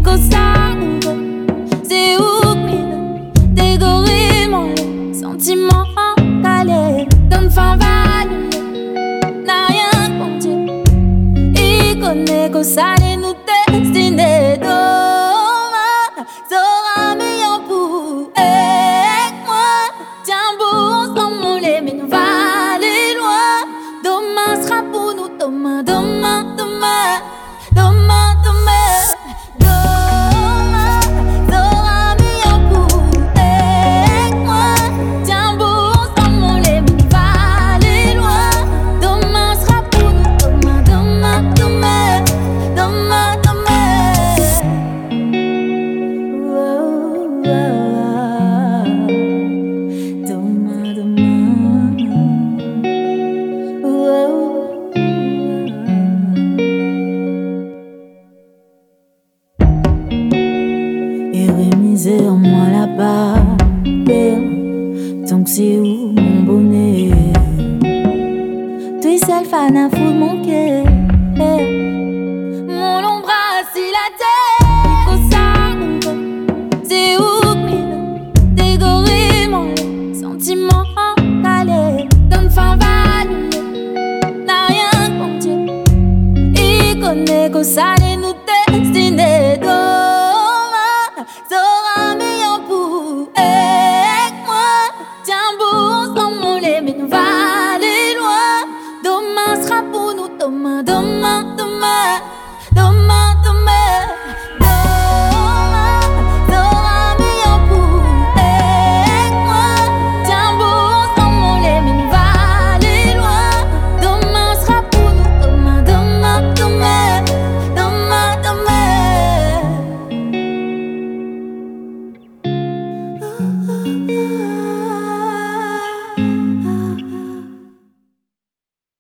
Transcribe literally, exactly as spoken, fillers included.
ça nous c'est où que des gorilles mon sentiment calé donne fin value n'a rien contre Dieu il connaît que ça nous destiné demain sera meilleur pour et moi tiens bon sans mon lait mais nous va aller loin demain sera pour nous demain demain demain demain demain demain sera meilleur pour et moi tiens bon sans mon lait mais nous va aller loin demain sera pour nous demain demain demain demain demain oh, oh, oh. Demain demain oh, oh, oh. Et remiser en moi là-bas donc c'est où mon bonnet toi seul fan à foutre mon cœur mon ombre si la terre il faut ça c'est où que des gorilles mon sentiment calé donne fin value n'a rien contre Dieu il connaît que ça nous destiné demain sera meilleur pour et moi tiens bon sans mon lait mais nous va aller loin demain sera pour nous demain demain